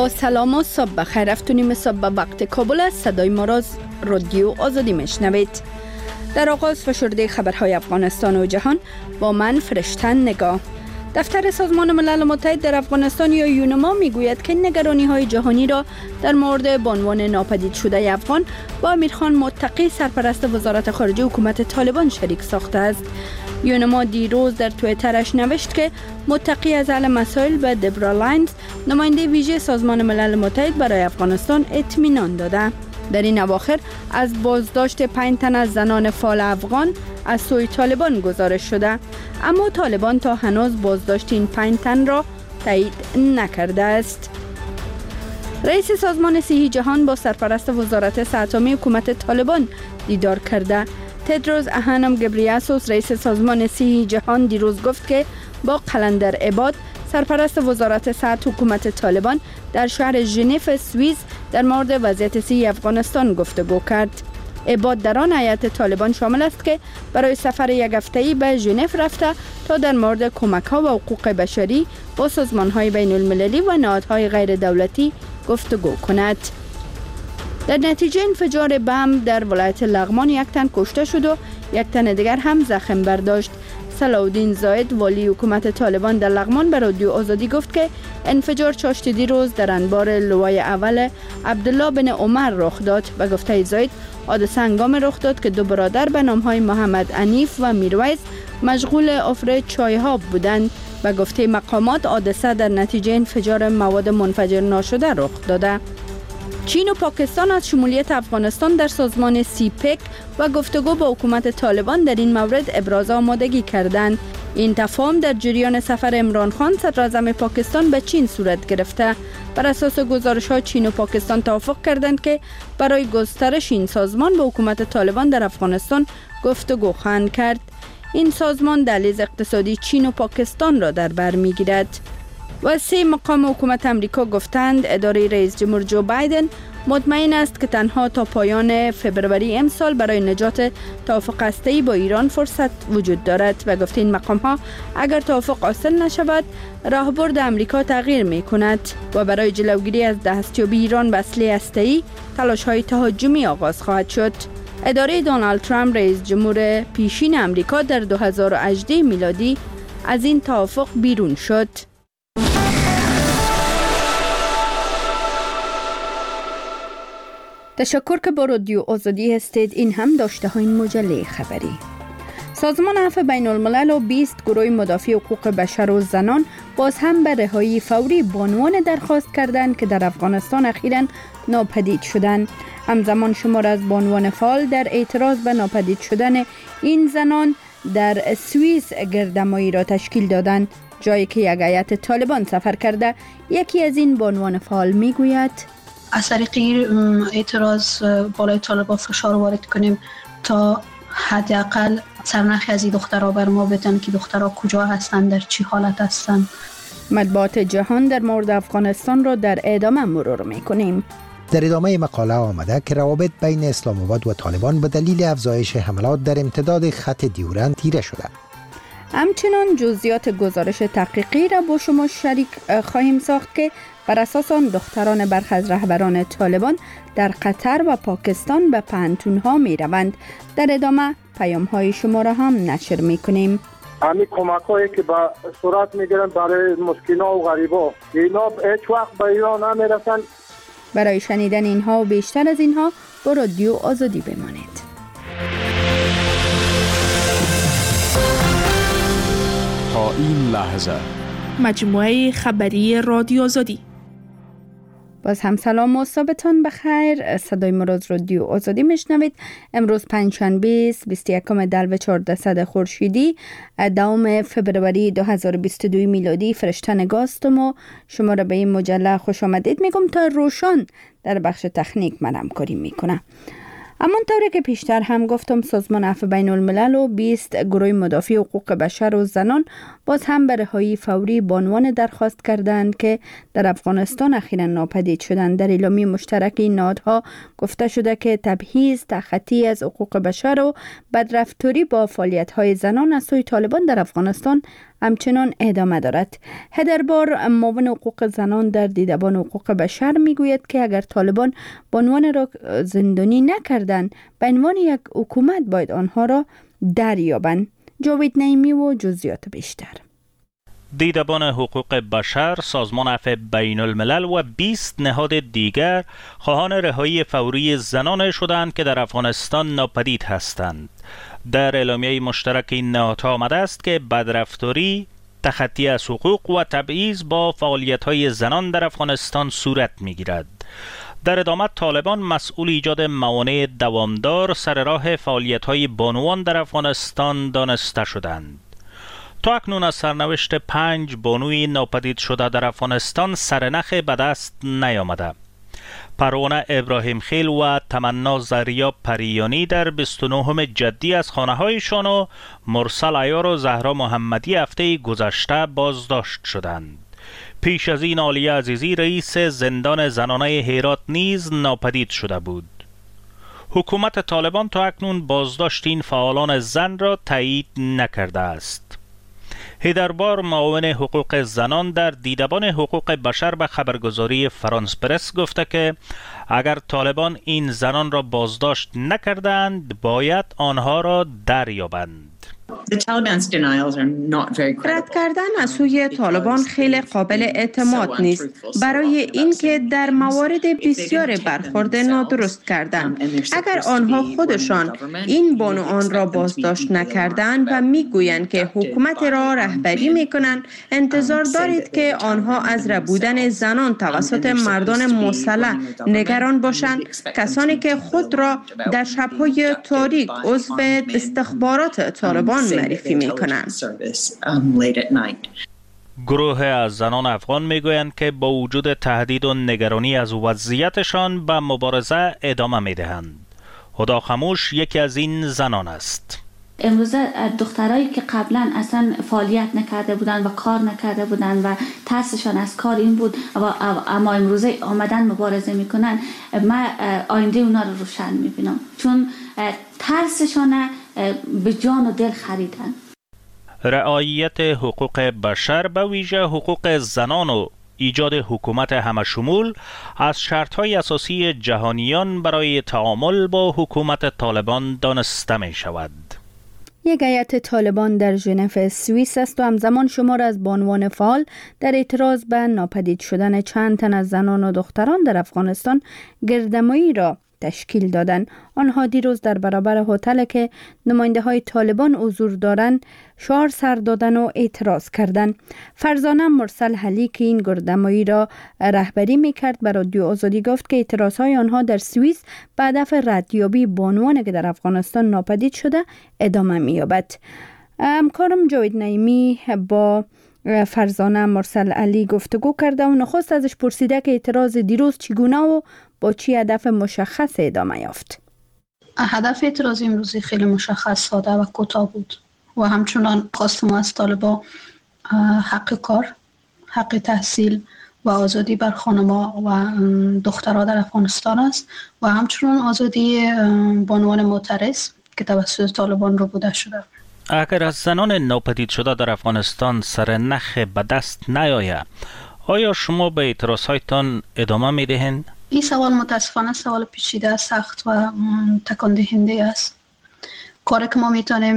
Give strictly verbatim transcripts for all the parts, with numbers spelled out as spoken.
با سلام و صبح بخیر. افتونیم صبح وقت کابل است. صدای ما را از رادیو آزادی میشنوید. در آغاز فشرده خبرهای افغانستان و جهان با من فرشتن نگاه. دفتر سازمان ملل متحد در افغانستان یا یونما میگوید که نگرانی های جهانی را در مورد بانوان ناپدید شده افغان با امیرخان متقی سرپرست وزارت خارجه حکومت طالبان شریک ساخته است. یونما دیروز در توییترش نوشت که متقی از حل مسائل به دبرا لاینز نماینده ویژه سازمان ملل متحد برای افغانستان اطمینان داده. در این اواخر از بازداشت پنج تن از زنان فعال افغان از سوی طالبان گزارش شده، اما طالبان تا هنوز بازداشت این پنج تن را تایید نکرده است. رئیس سازمان صحی جهان با سرپرست وزارت صحت عامه حکومت طالبان دیدار کرده. تدروس ادهانوم گبریاسوس رئیس سازمان صحی جهان دیروز گفت که با قلندر عباد سرپرست وزارت صحت حکومت طالبان در شهر ژنو سوئیس در مورد وضعیت صحی افغانستان گفتگو کرد. عباد در آن هیئت طالبان شامل است که برای سفر یک هفته‌ای به ژنو رفته تا در مورد کمک‌ها و حقوق بشری با سازمان‌های بین‌المللی و نهادهای غیر دولتی گفتگو کند. در نتیجه انفجار بم در ولایت لغمان یک تن کشته شد و یک تن دیگر هم زخم برداشت. صلاح‌الدین زاید والی حکومت طالبان در لغمان به رادیو آزادی گفت که انفجار چاشت دیروز در انبار لوای اول عبدالله بن عمر رخ داد و گفته زاید حادثه هنگام رخ داد که دو برادر به نام‌های محمد عنیف و میرویس مشغول افر چای‌ها بودند و گفته مقامات حادثه در نتیجه انفجار مواد منفجر ناشده رخ داده. چین و پاکستان از شمولیت افغانستان در سازمان سیپک و گفتگو با حکومت طالبان در این مورد ابراز آمادگی کردند. این تفاهم در جریان سفر عمران خان صدراعظم پاکستان به چین صورت گرفته. بر اساس گزارش‌ها چین و پاکستان توافق کردند که برای گسترش این سازمان با حکومت طالبان در افغانستان گفتگو خواهند کرد. این سازمان دهلیز اقتصادی چین و پاکستان را در بر می‌گیرد. و سه مقام حکومت امریکا گفتند اداره رئیس جمهور جو بایدن مطمئن است که تنها تا پایان فبروری امسال برای نجات توافق هسته‌ای با ایران فرصت وجود دارد و گفت این مقام ها اگر توافق حاصل نشود راهبرد امریکا تغییر می کند و برای جلوگیری از دستیابی ایران به اسلحه هسته‌ای تلاش های تهاجمی آغاز خواهد شد. اداره دونالد ترامپ رئیس جمهور پیشین امریکا در دو هزار و هجده میلادی از این توافق بیرون شد. تشکر که با رادیو آزادی هستید. این هم داشته های مجله خبری. سازمان عفو بین الملل و بیست گروه مدافع حقوق بشر و زنان باز هم به رهایی فوری بانوان درخواست کردند که در افغانستان اخیراً ناپدید شدند. همزمان شمار از بانوان فعال در اعتراض به ناپدید شدن این زنان در سوئیس گردهمایی را تشکیل دادند، جایی که یک هیئت طالبان سفر کرده. یکی از این بانوان فعال میگوید از طریق اعتراض بالای طالبان فشار وارد کنیم تا حداقل سرنخی از این دخترها بر ما بدن که دخترها کجا هستند، در چی حالت هستند. مطبوعات جهان در مورد افغانستان را در ادامه مرور میکنیم. در ادامه مقاله آمده که روابط بین اسلام آباد و طالبان به دلیل افزایش حملات در امتداد خط دیورند تیره شده. همچنان جزئیات گزارش تحقیقی را با شما شریک خواهیم ساخت که بر اساس آن دختران برخی از رهبران طالبان در قطر و پاکستان به پانتون‌ها می روند. در ادامه پیام های شما را هم نشر می کنیم. همین کمک هایی که به صورت می گیرن برای مسکینا و غریبا، اینا هیچ وقت به ایران نمی رسند. برای شنیدن اینها و بیشتر از اینها با رادیو آزادی بمانید. تا این لحظه مجموعه خبری رادیو آزادی. باز هم سلام و صبحتان بخیر. صدای ما را از رادیو آزادی میشنوید. امروز پنجشنبه بیست و یکم دلو چهاردهصد خورشیدی دوم فبروری دو هزار و بیست و دو میلادی. فرشته نگاه هستم و شما را به این مجله خوش آمدید میگم. تا روشان در بخش تکنیک من همکاری میکنه. اما طوری که پیشتر هم گفتم سازمان عفو بین الملل و بیست گروه مدافع حقوق بشر و زنان باز هم به رهایی فوری بانوان درخواست کردند که در افغانستان اخیراً ناپدید شدند. در اعلامیه مشترک این نهادها گفته شده که تبعیض، تخطی از حقوق بشر و بدرفتاری با فعالیت‌های زنان از سوی طالبان در افغانستان همچنان ادامه دارد. هدربار معاون حقوق زنان در دیدبان حقوق بشر میگوید که اگر طالبان بانوان را زندانی نکردند، به عنوان یک حکومت باید آنها را دریابند. جاوید نعیمی و جزئیات بیشتر. دیدبان حقوق بشر، سازمان عفو بین الملل و بیست نهاد دیگر خواهان رهایی فوری زنان شدند که در افغانستان ناپدید هستند. در اعلامیه مشترک این نهادها آمده است که بدرفتاری، تخطی از حقوق و تبعیض با فعالیت‌های زنان در افغانستان صورت می‌گیرد. در ادامه طالبان مسئول ایجاد موانع دوامدار سر راه فعالیت‌های بانوان در افغانستان دانسته شدند. تا اکنون از سرنوشت پنج بانوی ناپدید شده در افغانستان سرنخ به دست نیامده. پروانه ابراهیم خیل و تمنا زریا پریانی در بیست و نهم جدی از خانه‌هایشان و مرسل عیار و زهرا محمدی هفته گذشته بازداشت شدند. پیش از این عالیه عزیزی رئیس زندان زنانه هرات نیز ناپدید شده بود. حکومت طالبان تا اکنون بازداشت این فعالان زن را تایید نکرده است. هیدربار معاون حقوق زنان در دیدبان حقوق بشر به خبرگزاری فرانس پرس گفته که اگر طالبان این زنان را بازداشت نکردند باید آنها را دریابند. رد کردن از سوی طالبان خیلی قابل اعتماد نیست، برای اینکه در موارد بسیار برخورد نادرست کردند. اگر آنها خودشان این بانوان را بازداشت نکردند و میگویند که حکومت را رهبری میکنند، انتظار دارید که آنها از ربودن زنان توسط مردان مسلح نگران باشند، کسانی که خود را در شب‌های تاریک عضو استخبارات طالبان معرفی میکنند. گروه از زنان افغان میگویند که با وجود تهدید و نگرانی از وضعیتشان به مبارزه ادامه میدهند. هدا خموش یکی از این زنان است. امروزه دخترایی که قبلا اصلا فعالیت نکرده بودند و کار نکرده بودند و ترسشان از کار این بود اما امروزه آمدن مبارزه میکنن، من آینده اونا رو روشن میبینم، چون ترسشان به جان و دل خریدن. رعایت حقوق بشر به ویژه حقوق زنان و ایجاد حکومت همشمول از شرط‌های اساسی جهانیان برای تعامل با حکومت طالبان دانسته می شود. یک هیئت طالبان در ژنو سوئیس است و همزمان شمار از بانوان فعال در اعتراض به ناپدید شدن چند تن از زنان و دختران در افغانستان گردمایی را تشکیل دادند. آنها دیروز در برابر هتل که نماینده های طالبان حضور دارند شعار سر دادن و اعتراض کردند. فرزانه مرسل علی که این گردمایی را رهبری میکرد به رادیو آزادی گفت که اعتراض های آنها در سوئیس به هدف ردیابی بانوانی که در افغانستان ناپدید شده ادامه می‌یابد. همکارم جاوید نعیمی با فرزانه مرسل علی گفتگو کرده و نخست ازش پرسیده که اعتراض دیروز چگونه و با چی هدف مشخص ادامه یافت. هدف اعتراض امروزی خیلی مشخص، ساده و کوتاه بود و همچنان خواست ما از طالبا حق کار، حق تحصیل و آزادی بر خانم‌ها و دخترها در افغانستان است و همچنان آزادی بانوان معترض که توسط طالبان رو بوده شده. اگر از زنان ناپدید شده در افغانستان سرنخ به دست نیاید، آیا شما به اعتراضهایتان ادامه می‌دهید؟ این سوال متاسفانه سوال پیچیده، سخت و تکان دهنده است. کاری که ما میتونیم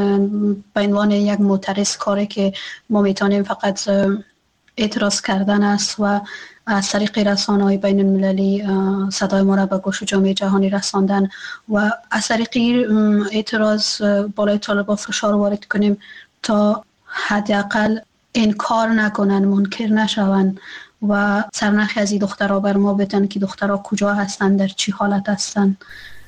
به عنوان یک معترض، کاری که ما میتونیم فقط اعتراض کردن است و از طریق رسانه‌های بین المللی صدای ما را به گوش جامعه جهانی رساندن و از طریق اعتراض بالای طالبان فشار وارد کنیم تا حداقل انکار نکنن، منکر نشون و سرنخی از این دخترها بر ما بدن که دخترها کجا هستند، در چی حالت هستند.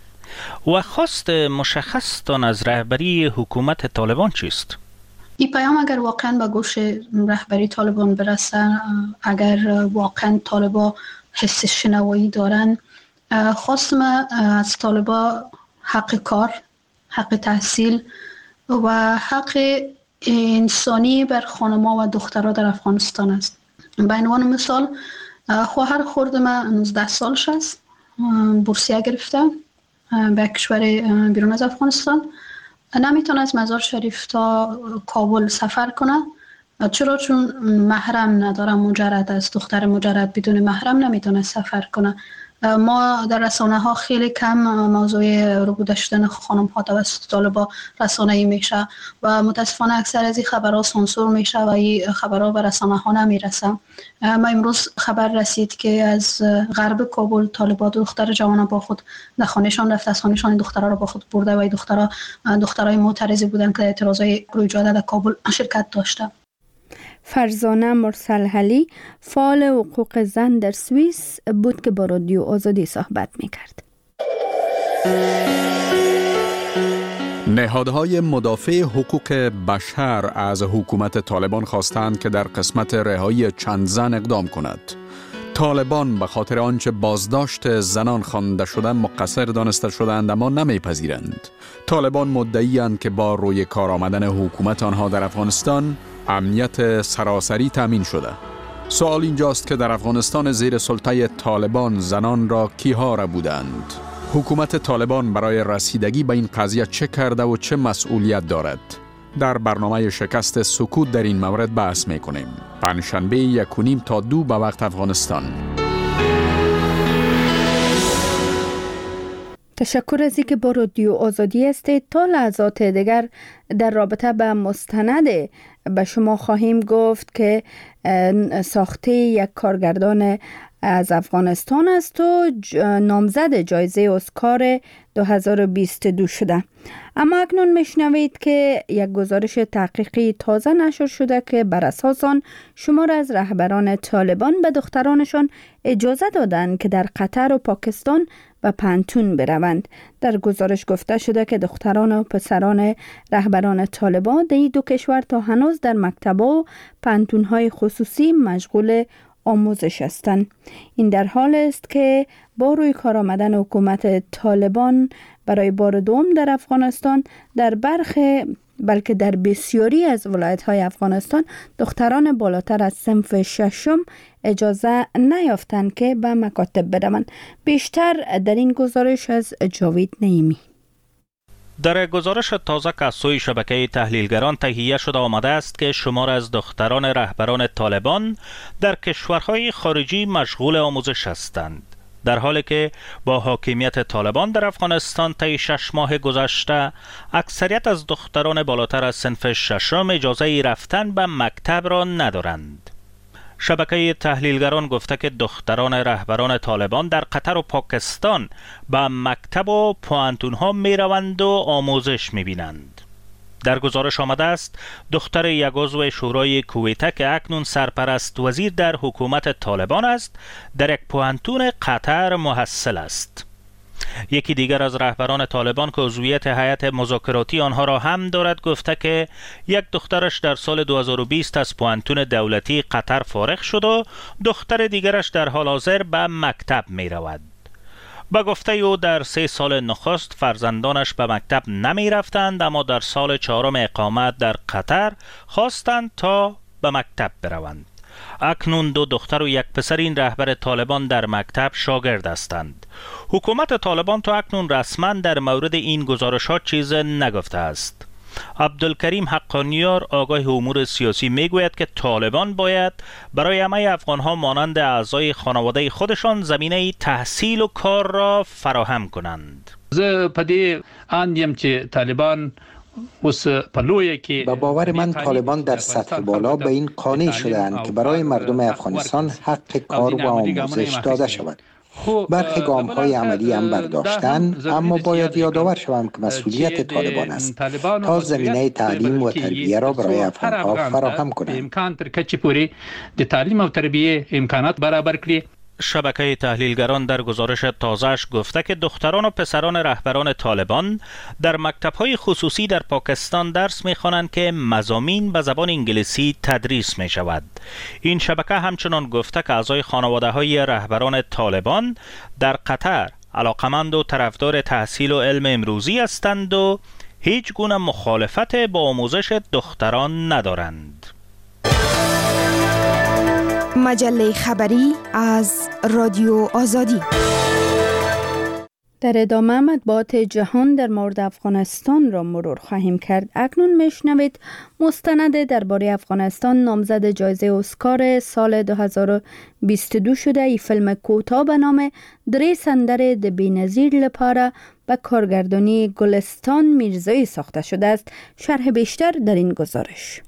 و خواست مشخصتان از رهبری حکومت طالبان چیست؟ این پیام اگر واقعا به گوش رهبری طالبان برسه، اگر واقعا طالبان حس شنوایی دارن، خواست ما از طالبان حق کار، حق تحصیل و حق انسانی بر خانم‌ها و دخترها در افغانستان است. به عنوان مثال خواهر خرد من نوزده سالش است، بورسیه گرفته به کشور بیرون از افغانستان، نمیتونه از مزار شریف تا کابل سفر کنه چرا؟ چون محرم نداره، مجرد است. دختر مجرد بدون محرم نمیتونه سفر کنه. ما در رسانه ها خیلی کم موضوع ربوده شدن خانم ها توسط طالبا رسانه‌ای میشه و متاسفانه اکثر از این خبرها سانسور میشه و این خبرها به رسانه ها نمیرسه. ما امروز خبر رسید که از غرب کابل طالبا دختر جوان با خود در خانهشان رفت، از خانهشان دخترها را با خود برده و این دخترها دخترای معترضی بودن که اعتراضای روی جاده در کابل شرکت داشته. فرزانه مرسلحلی فعال حقوق زن در سوئیس بود که با رادیو آزادی صحبت میکرد. نهادهای مدافع حقوق بشر از حکومت طالبان خواستند که در قسمت رهایی چند زن اقدام کند. طالبان به خاطر آنچه بازداشت زنان خوانده شدن مقصر دانسته شدند اما نمیپذیرند. طالبان مدعی‌اند که با روی کار آمدن حکومت آنها در افغانستان امنیت سراسری تامین شده. سوال اینجاست که در افغانستان زیر سلطه طالبان زنان را کیها را بودند؟ حکومت طالبان برای رسیدگی به این قضیه چه کرده و چه مسئولیت دارد؟ در برنامه شکست سکوت در این مورد بحث میکنیم. پنجشنبه یک و نیم تا دو به وقت افغانستان. تشکر از اینکه با رادیو آزادی هستید. تا لحظات دیگر در رابطه به مستند به شما خواهیم گفت که ساخته یک کارگردان از افغانستان است و نامزد جایزه اسکار دو هزار و بیست و دو شده. اما اکنون میشنوید که یک گزارش تحقیقی تازه نشر شده که بر اساس آن شمار از رهبران طالبان به دخترانشان اجازه دادند که در قطر و پاکستان و پانتون بروند. در گزارش گفته شده که دختران و پسران رهبران طالبان در این دو کشور تا هنوز در مکتب و پانتون‌های خصوصی مشغول آموزش هستند. این در حال است که با روی کار آمدن حکومت طالبان برای بار دوم در افغانستان در برخی بلکه در بسیاری از ولایت‌های افغانستان دختران بالاتر از صنف ششم اجازه نیافتند که به مکاتب بروند. بیشتر در این گزارش از جاوید نعیمی. در گزارش تازه که از سوی شبکه تحلیلگران تهیه شده آمده است که شمار از دختران رهبران طالبان در کشورهای خارجی مشغول آموزش هستند، در حالی که با حاکمیت طالبان در افغانستان طی شش ماه گذشته اکثریت از دختران بالاتر از صنف ششم اجازه رفتن به مکتب را ندارند. شبکه تحلیلگران گفته که دختران رهبران طالبان در قطر و پاکستان به مکتب و پوانتون‌ها می روند و آموزش می بینند. در گزارش آمده است دختر یک عضو شورای کویته که اکنون سرپرست وزیر در حکومت طالبان است در یک پوانتون قطر محصل است. یکی دیگر از رهبران طالبان که عضویت هیئت مذاکراتی آنها را هم دارد گفته که یک دخترش در سال دو هزار و بیست از پوانتون دولتی قطر فارغ شد و دختر دیگرش در حال حاضر به مکتب می رود. با گفته او در سه سال نخست فرزندانش به مکتب نمی رفتند، اما در سال چهارم اقامت در قطر خواستند تا به مکتب بروند. اکنون دو دختر و یک پسر این رهبر طالبان در مکتب شاگرد هستند. حکومت طالبان تا اکنون رسما در مورد این گزارشات چیز نگفته است. عبدالکریم حقانیار آگاه امور سیاسی میگوید که طالبان باید برای همه افغانها مانند اعضای خانواده خودشان زمینه تحصیل و کار را فراهم کنند. زه پدې اندیم چې طالبان با باور من طالبان در سطح بالا به این قانع شدند که برای مردم افغانستان حق کار و آموزش داده شود. برخی گام های عملی هم برداشتن، اما باید یادآور شوم که مسئولیت طالبان است تا زمینه تعلیم و تربیه را برای افغانها فراهم کنند. تعلیم و تربیه امکانات برابر کړي. شبکه تحلیلگران در گزارش تازهش گفته که دختران و پسران رهبران طالبان در مکتب‌های خصوصی در پاکستان درس می‌خوانند که مضامین به زبان انگلیسی تدریس می‌شود. این شبکه همچنان گفته که اعضای خانواده‌های رهبران طالبان در قطر علاقمند و طرفدار تحصیل و علم امروزی هستند و هیچ گونه مخالفت با آموزش دختران ندارند. مجله خبری از رادیو آزادی. در ادامه مطبوعات جهان در مورد افغانستان را مرور خواهیم کرد. اکنون میشنوید مستند درباره افغانستان نامزد جایزه اسکار سال دو هزار و بیست و دو شده. این فیلم کوتاه به نام درې سندرې د بی‌نظیر لپاره به کارگردانی گلستان میرزایی ساخته شده است. شرح بیشتر در این گزارش.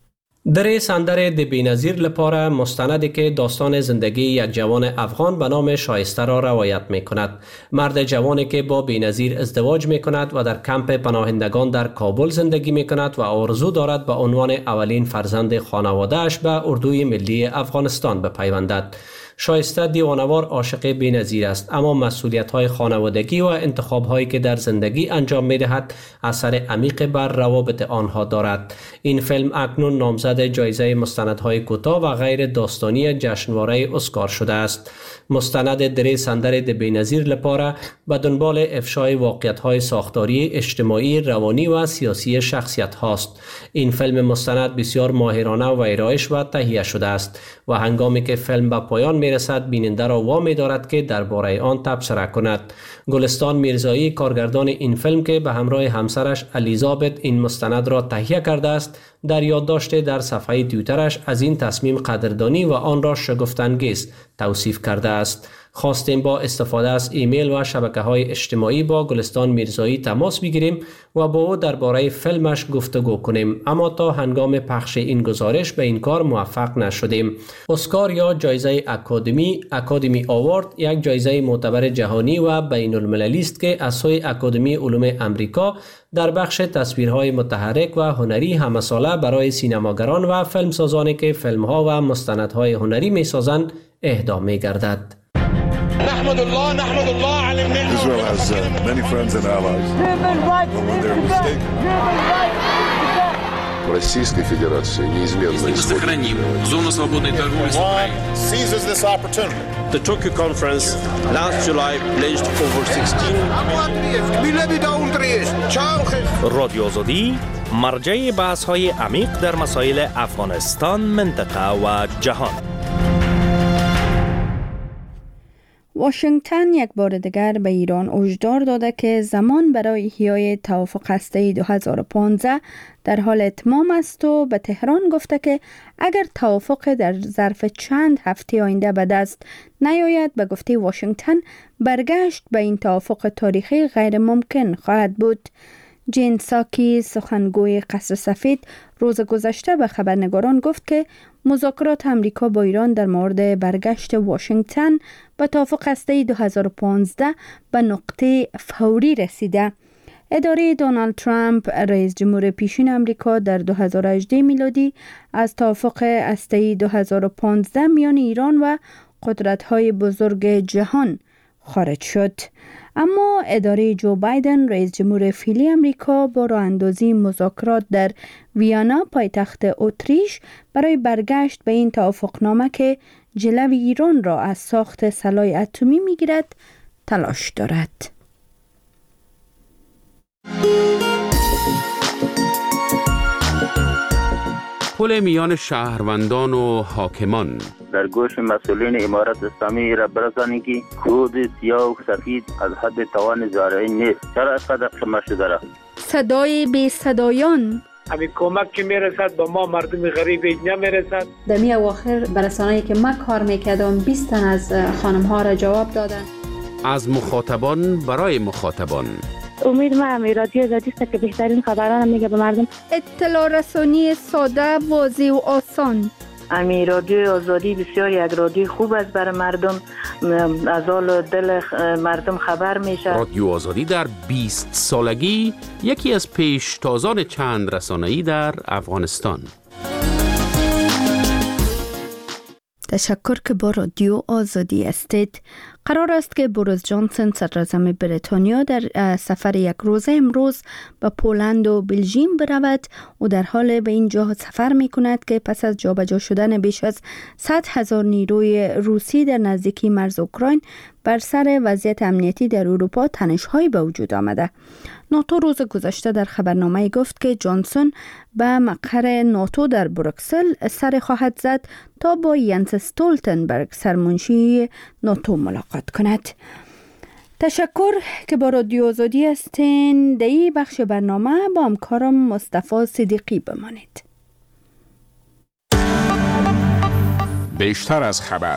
درې سندرې د بی‌نظیر لپاره مستندی که داستان زندگی یک جوان افغان به نام شایسته را روایت می کند. مرد جوانی که با بی‌نظیر ازدواج می کند و در کمپ پناهندگان در کابل زندگی می کند و آرزو دارد به عنوان اولین فرزند خانواده‌اش به اردوی ملی افغانستان بپیوندد. شایسته دیوانوار عاشق بی‌نظیر است، اما مسئولیت‌های خانوادگی و انتخاب‌هایی که در زندگی انجام می‌دهد اثر عمیق بر روابط آنها دارد. این فیلم اکنون نامزد جایزه مستندهای کوتاه و غیر داستانی جشنواره اسکار شده است. مستند درې سندرې د بی‌نظیر لپاره به دنبال افشای واقعیت‌های ساختاری، اجتماعی، روانی و سیاسی شخصیت هاست. این فیلم مستند بسیار ماهرانه ویرایش و تهیه شده است و هنگامی که فیلم به پایان میرسد بیننده را وامی دارد که درباره آن تبصره کند. گلستان میرزایی کارگردان این فیلم که به همراه همسرش الیزابت این مستند را تهیه کرده است، در یادداشت در صفحه توییترش از این تصمیم قدردانی و آن را شگفت‌انگیز توصیف کرده است. خواستیم با استفاده از ایمیل و شبکه‌های اجتماعی با گلستان میرزایی تماس بگیریم و با او درباره فیلمش گفتگو کنیم، اما تا هنگام پخش این گزارش به این کار موفق نشدیم. اسکار یا جایزه اکادمی، اکادمی آوارد، یک جایزه معتبر جهانی و بین المللی است که از سوی اکادمی علوم امریکا در بخش تصویرهای متحرک و هنری همساله برای سینماگران و فیلمسازانی که فیلم‌ها و مستندهای هنری می‌سازند اهدا می‌گردد. نحمد الله نحمد الله على النعمة. Israel has uh, many friends and allies. When they're mistaken. Российской Федерации неизменно исходит. Зону свободной торговли с Украиной. Seizes this opportunity. The Tokyo conference last July pledged over sixteen. رادیو آزادی مرجع بحث‌های عمیق در مسائل افغانستان، منطقه و جهان. واشنگتن یک بار دیگر به ایران هشدار داده که زمان برای احیای توافق هسته‌ای دو هزار و پانزده در حال اتمام است و به تهران گفته که اگر توافق در ظرف چند هفته آینده به دست نیاید، به گفته واشنگتن برگشت به این توافق تاریخی غیر ممکن خواهد بود. جین ساکی، سخنگوی قصر سفید، روز گذشته به خبرنگاران گفت که مذاکرات امریکا با ایران در مورد برگشت واشنگتن به توافق هسته‌ای دو هزار و پانزده به نقطه فوری رسیده. اداره دونالد ترامپ رئیس جمهور پیشین امریکا در دو هزار و هجده میلادی از توافق هسته‌ای دو هزار و پانزده میان ایران و قدرت‌های بزرگ جهان خارج شد. اما اداره جو بایدن رئیس جمهور فعلی امریکا با راه اندازی مذاکرات در ویانا پایتخت اتریش برای برگشت به این توافقنامه که جلوی ایران را از ساخت سلاح اتمی میگیرد تلاش دارد. پل میان شهروندان و حاکمان در گوش مسئولین امارت اسلامی را برسانید که کود سیاه و سفید از حد توان زارعی نیست. چرا از قدر شما شده را؟ صدای بی صدایان همین کمک که میرسد به ما مردم غریب نمیرسد. در می اواخر برسانه‌ای که من کار میکردم بیست تن از خانم ها را جواب دادن. از مخاطبان برای مخاطبان. امید ما هم رادیو آزادی است که بهترین خبران میگه به مردم. اطلاع رسانی ساده، واضح و آسان. امی رادیو آزادی بسیار یک رادیو خوب است برای مردم، از حال دل مردم خبر میشه. رادیو آزادی در بیست سالگی یکی از پیشتازان چند رسانه‌ای در افغانستان. تشکر که با رادیو آزادی هستید. قرار است که بوریس جانسون صدراعظم بریتانیا در سفر یک روزه امروز به پولند و بلژیم برود و در حال به این جا سفر می کند که پس از جابجا شدن بیش از صد هزار نیروی روسی در نزدیکی مرز اوکراین بر سر وضعیت امنیتی در اروپا تنش‌هایی به وجود آمده. ناتو روز گذشته در خبرنامه گفت که جانسون به مقر ناتو در بروکسل سر خواهد زد تا با ینس استولتنبرگ سرمنشی ناتو ملاقات کند. تشکر که با رادیو آزادی هستین. در این بخش برنامه با همکارم مصطفی صدیقی بمانید. بیشتر از خبر.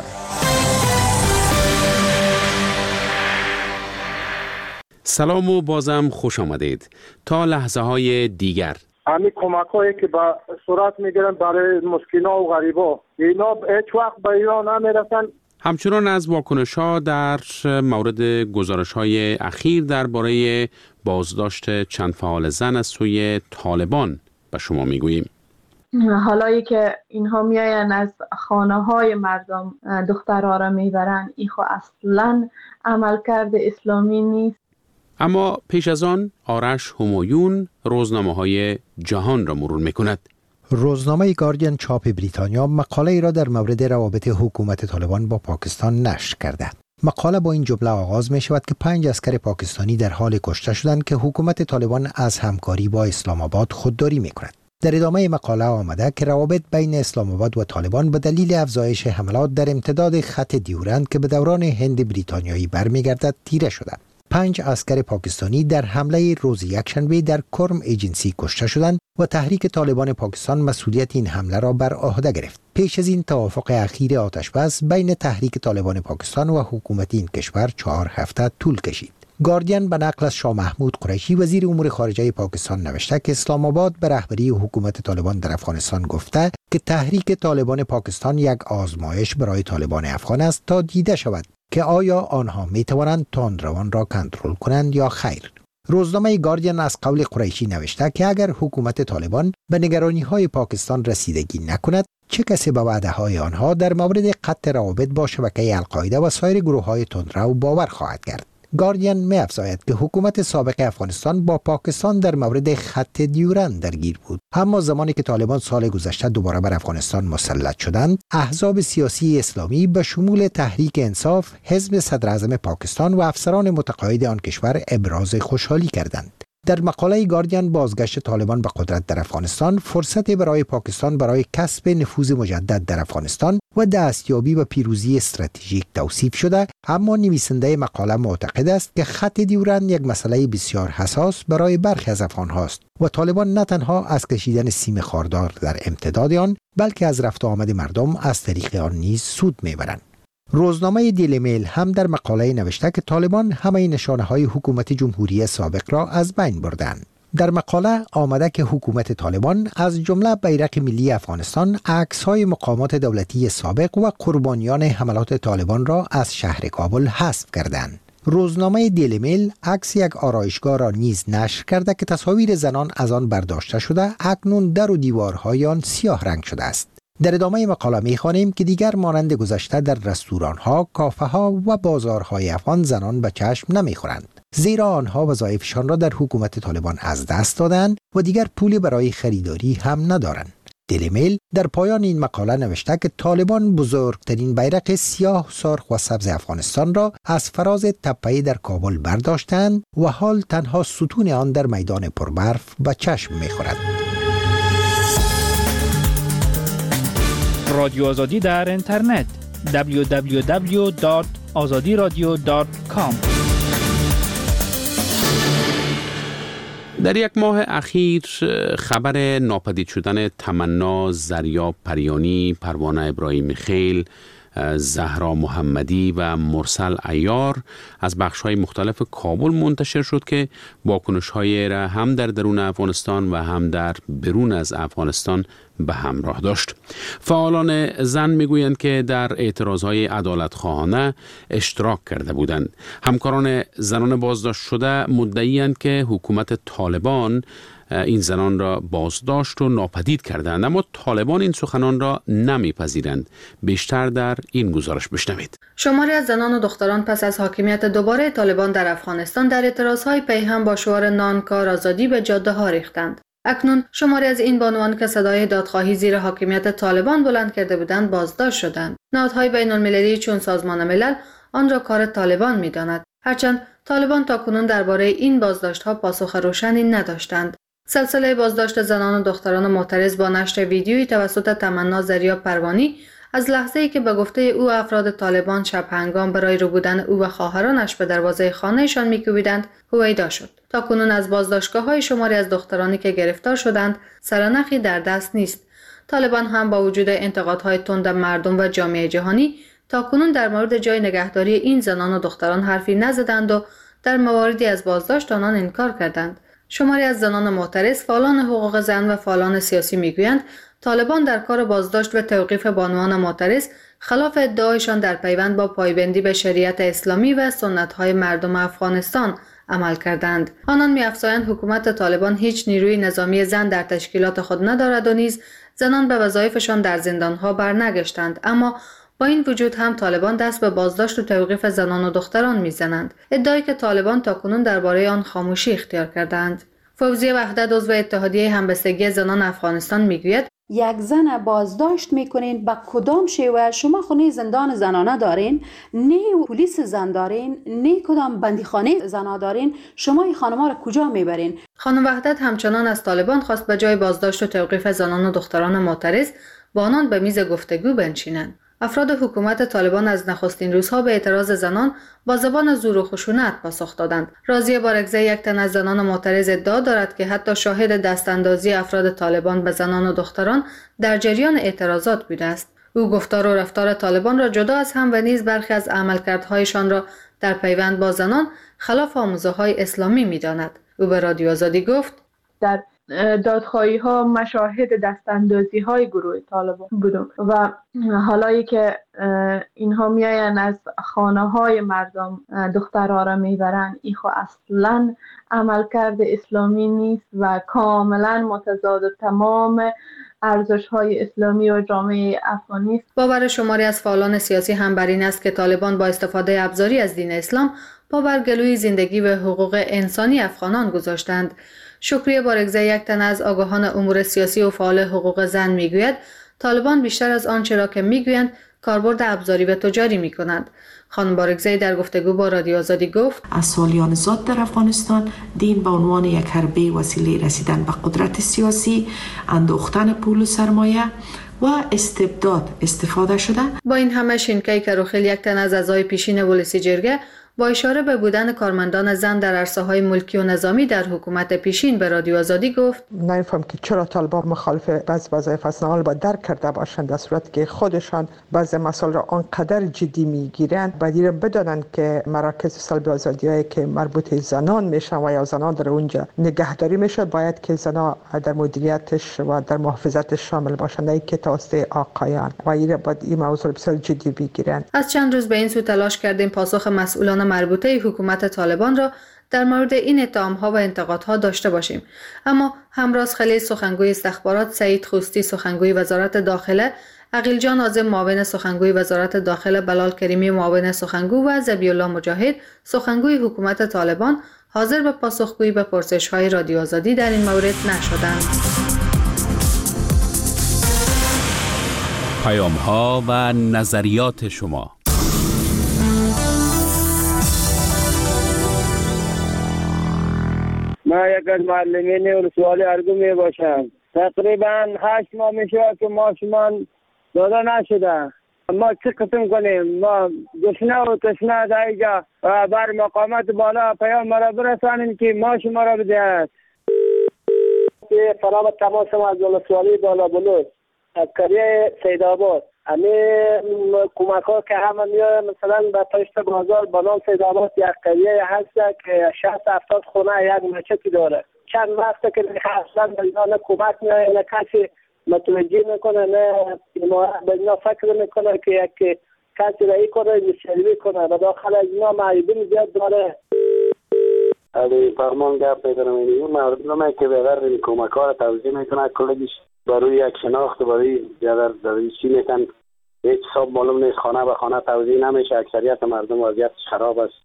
سلام و بازم خوش آمدید. تا لحظه های دیگر همین کمک هایی که با صورت میگیرن برای مسکین ها و غریبا، اینا هیچ وقت به ایران نمیرسن. همچنان از واکنش ها در مورد گزارش های اخیر درباره بازداشت چند فعال زن از سوی طالبان به شما میگوییم. حالایی که اینها میاین از خانه های مردم دخترها را میبرن، این خو اصلا عملکرد اسلامی نیست. اما پیش از آن آرش همایون روزنامه های جهان را مرور میکند. روزنامه گاردین چاپ بریتانیا مقاله ای را در مورد روابط حکومت طالبان با پاکستان نشر کرده. مقاله با این جمله آغاز می شود که پنج عسکر پاکستانی در حال کشته شدند که حکومت طالبان از همکاری با اسلام آباد خودداری می کند. در ادامه مقاله آمده که روابط بین اسلام آباد و طالبان به دلیل افزایش حملات در امتداد خط دیورند که به دوران هند بریتانیایی برمیگردد تیره شده. پنج عسکر پاکستانی در حمله روز یکشنبه در کرم ایجنسی کشته شدند و تحریک طالبان پاکستان مسئولیت این حمله را بر عهده گرفت. پیش از این توافق اخیر آتشبس بین تحریک طالبان پاکستان و حکومت این کشور چهار هفته طول کشید. گاردین به نقل از شاه محمود قریشی وزیر امور خارجه پاکستان نوشته که اسلام آباد به رهبری حکومت طالبان در افغانستان گفته که تحریک طالبان پاکستان یک آزمایش برای طالبان افغان است تا دیده شود که آیا آنها می توانند تندروان را کنترل کنند یا خیر. روزنامه گاردین از قول قریشی نوشته که اگر حکومت طالبان به نگرانی های پاکستان رسیدگی نکند، چه کسی به وعده های آنها در مورد قطع روابط با شبکه القاعده و سایر گروه های تندرو باور خواهد کرد. گاردین می افزاید که حکومت سابق افغانستان با پاکستان در مورد خط دیورند درگیر بود، اما زمانی که طالبان سال گذشته دوباره بر افغانستان مسلط شدند، احزاب سیاسی اسلامی به شمول تحریک انصاف، حزب صدر اعظم پاکستان و افسران متقاعد آن کشور ابراز خوشحالی کردند. در مقاله گاردین بازگشت طالبان به قدرت در افغانستان فرصت برای پاکستان برای کسب نفوذ مجدد در افغانستان و دستیابی به پیروزی استراتژیک توصیف شده، اما نویسنده مقاله معتقد است که خط دیورند یک مسئله بسیار حساس برای برخی از افغان هاست و طالبان نه تنها از کشیدن سیم خاردار در امتداد آن، بلکه از رفت و آمد مردم از طریق آن نیز سود میبرند. روزنامه دیلی میل هم در مقاله نوشته که طالبان همه نشانه‌های حکومت جمهوری سابق را از بین بردند. در مقاله آمده که حکومت طالبان از جمله بیرق ملی افغانستان، عکس‌های مقامات دولتی سابق و قربانیان حملات طالبان را از شهر کابل حذف کردند. روزنامه دیلی میل عکس یک آرایشگاه را نیز نشر کرده که تصاویر زنان از آن برداشته شده، اکنون در و دیوارهای آن سیاه رنگ شده است. در ادامه مقاله می‌خوانیم که دیگر مانند گذشته در رستوران‌ها، کافه‌ها و بازارهای افغان زنان به چشم نمی‌خورند، زیرا آنها وظایفشان را در حکومت طالبان از دست دادند و دیگر پولی برای خریداری هم ندارند. دیلی میل در پایان این مقاله نوشته که طالبان بزرگترین بیرق سیاه، سرخ و سبز افغانستان را از فراز تپه‌ای در کابل برداشتند و حال تنها ستون آن در میدان پربرف به چشم می‌خورد. رادیو آزادی در اینترنت دبلیو دبلیو دبلیو دات آزادی رادیو دات کام. در یک ماه اخیر خبر ناپدید شدن تمنا زریاب پریانی، پروانه ابراهیم خیل، زهرا محمدی و مرسل عیار از بخش‌های مختلف کابل منتشر شد که واکنش‌های را هم در درون افغانستان و هم در برون از افغانستان به همراه داشت. فعالان زن میگویند که در اعتراضهای عدالتخواهانه اشتراک کرده بودند. همکاران زنان بازداشت شده مدعی‌اند که حکومت طالبان این زنان را بازداشت و ناپدید کردند، اما طالبان این سخنان را نمیپذیرند. بیشتر در این گزارش بشنوید. شماری از زنان و دختران پس از حاکمیت دوباره طالبان در افغانستان در اعتراضهای پیهم با شعار نانکار آزادی به جاده ها ریختند. اکنون شماری از این بانوان که صدای دادخواهی زیر حاکمیت طالبان بلند کرده بودند بازداشت شدند. نهادهای بین المللی چون سازمان ملل آن را کار طالبان می‌داند، هرچند طالبان تاکنون درباره این بازداشت‌ها پاسخ روشنی نداشتند. سلسله بازداشت زنان و دختران معترض با نشر ویدیویی توسط تمنا زریاب پروانی از لحظه‌ای که به گفته او افراد طالبان شب هنگام برای رو بودن او و خواهرانش به دروازه خانه‌شان می‌کوبیدند، هویدا شد. تاکنون از بازداشتگاه‌های شماری از دخترانی که گرفتار شدند سرنخی در دست نیست. طالبان هم با وجود انتقادهای تند مردم و جامعه جهانی تاکنون در مورد جای نگهداری این زنان و دختران حرفی نزدند و در مواردی از بازداشت آنان انکار کردند. شماری از زنان معترض، فعالان حقوق زن و فعالان سیاسی میگویند طالبان در کار بازداشت و توقیف بانوان معترض خلاف ادعایشان در پیوند با پایبندی به شریعت اسلامی و سنت‌های مردم افغانستان عمل کردند. آنان می‌افزایند حکومت طالبان هیچ نیروی نظامی زن در تشکیلات خود ندارد و نیز زنان به وظایفشان در زندان‌ها برنگشتند، اما با این وجود هم طالبان دست به بازداشت و توقیف زنان و دختران میزنند، ادعایی که طالبان تاکنون درباره آن خاموشی اختیار کردند. فوزیه وحدت عضو اتحادیه همبستگی زنان افغانستان میگوید یک زن بازداشت میکنین با کدام شیوه؟ شما خونه زندان زنانه دارین، نه پلیس زن دارین، نه کدام بندیخانه زنا دارین، شما این خانم‌ها را کجا میبرین؟ خانم وحدت همچنان از طالبان خواست به جای بازداشت و توقیف زنان و دختران معترض با آنان به میز گفتگو بنشینند. افراد حکومت طالبان از نخستین روزها به اعتراض زنان با زبان زور و خشونت پاسخ دادند. راضیه بارگزی، یک تن از زنان معترض، ادعا دارد که حتی شاهد دستاندازی افراد طالبان به زنان و دختران در جریان اعتراضات بوده است. او گفتار و رفتار طالبان را جدا از هم و نیز برخی از عملکردهایشان را در پیوند با زنان خلاف آموزه‌های اسلامی می‌داند. او به رادیو آزادی گفت در دادخواهی ها مشاهد دستاندازی های گروه طالبان بودم و حالایی که اینها میاین از خانه های مردم دخترها را میبرن، این خو اصلا عملکرد اسلامی نیست و کاملا متضاد تمام ارزش های اسلامی و جامعه افغانی است. باور شماری از فعالان سیاسی هم بر این است که طالبان با استفاده ابزاری از دین اسلام پا بر گلوی زندگی و حقوق انسانی افغانان گذاشتند. شکریه بارگزی، یک تن از آگاهان امور سیاسی و فعال حقوق زن میگوید طالبان بیشتر از آنچه را که میگویند کاربرد ابزاری و تجاری میکنند. خانم بارگزی در گفتگو با رادیو آزادی گفت از سالیان زاد در افغانستان دین به عنوان یک حربه وسیله رسیدن به قدرت سیاسی، اندوختن پول و سرمایه و استبداد استفاده شده. با این همه شینکای کروخیل، یک تن از اعضای پیشین ولسی جرگه، با اشاره به بودن کارمندان زن در عرصه‌های ملکی و نظامی در حکومت پیشین به رادیو آزادی گفت نمی‌فهم که چرا طالبان مخالف بعض وظایف هستند با درک کرده باشند، در صورتی که خودشان بعض مسائل را آنقدر جدی میگیرند. بدیره بدانند که مراکز سلب آزادی‌هایی که مربوط زنان میشن و یا زنان در اونجا نگهداری میشه، باید که زنان در مدیریتش و در محافظتش شامل باشند، نه که توسط آقایان. و این باید این موضوع بسیار جدی بگیرند. از چند روز به این سو تلاش کردیم پاسخ مسئولان مربوطه حکومت طالبان را در مورد این اتهام‌ها و انتقادها داشته باشیم، اما همراز خلیل سخنگوی استخبارات، سعید خوستی سخنگوی وزارت داخله، عقیل جان عازم معاون سخنگوی وزارت داخله، بلال کریمی معاون سخنگو و ذبیح الله مجاهد سخنگوی حکومت طالبان حاضر به پاسخگویی به پرسش‌های رادیو آزادی در این مورد نشدند. پیام‌ها و نظریات شما. من یک از معلمین ولسوالی ارگو می باشم. تقریبا هشت ماه می شود که ماشمان داده نشده. ما چه قسم کنیم؟ ما گشنه و تشنه در اینجا بر مقامات بالا پیام مرا برسانیم که ماش ما را بدهد. سلام تماس از ولسوالی بالا بلوچ از قریه سیدآباد. همین کمک ها که همه میاد مثلا به پشت بازار بنام سیدآباد یک قریه هست که شصت هفتاد خونه یک مچتی داره. چند وقته که اصلا به اینا نه کمک میاد نه کسی متوجه میکنه نه به اینا فکر میکنه که یک کسی رایی کنه شروع کنه و داخل از اینا معیدین زیاد داره. علی فرمان گپ پیدارم این مردم که بغیر کمک ها را توضیح میکنه کلگیش برای یک شناخت برای در در چی میتن هیچ حساب معلوم نیست، خانه به خانه توزیع نمیشه، اکثریت مردم وضعیت خراب است.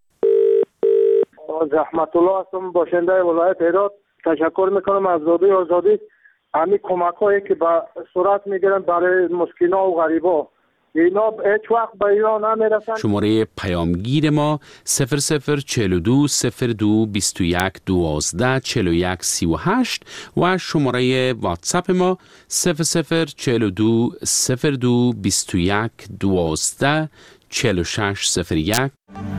رحمت الله هستم، باشنده ولایت هرات. تشکر میکنم از رادیو آزادی. همین کمک هایی که به صورت میگیرن برای مسکینا و غریبا اینا هیچ وقت به اینا نمیرسن. شماره پیامگیر ما صفر صفر چهل و دو صفر دو بیست و یک دوازده چهل و یک سی و هشت و شماره واتساپ ما صفر صفر چهل و دو صفر دو بیست و یک دوازده چهل و شش صفر یک.